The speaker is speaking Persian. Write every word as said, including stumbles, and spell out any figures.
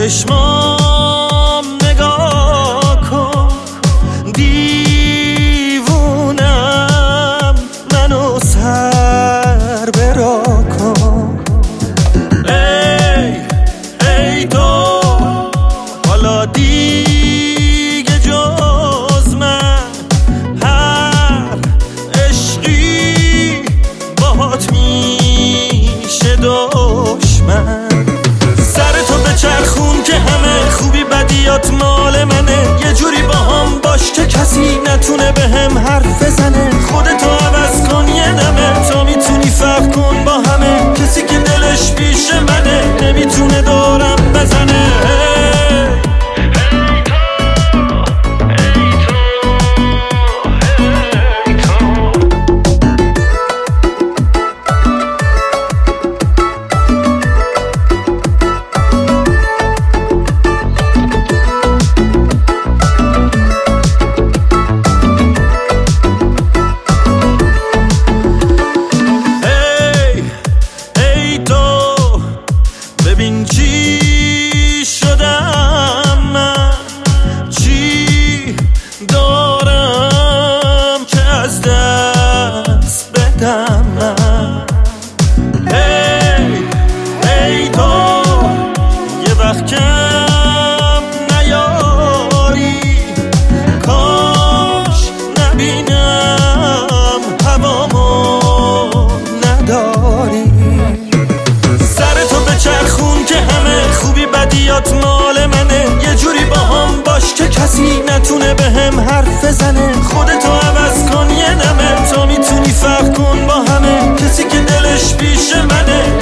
چشمام نگاه کن، دیوونم منو سر برا کن. ای ای تو حالا دیگه جز من هر عشقی باهات میشه دشمن. چرخون که همه خوبی بدیات مال منه، یه جوری با هم باش که کسی نتونه به هم حرف بزنه. خودتو عوض کن یه دمه تا میتونی فرق کن با همه. کسی که دلش پیش منه نمیتونه دارم بزنه. ببین چی شدم من، چی دارم که از دست بدم من. ای ای تو یه وقت کم نیاری، کاش نبینم هوامو نداری. چرخون که همه خوبی بدیات مال منه، یه جوری با هم باش که کسی نتونه به هم حرف بزنه. خودتو عوض کن یه دمه تا میتونی فرق کن با همه. کسی که دلش پیش منه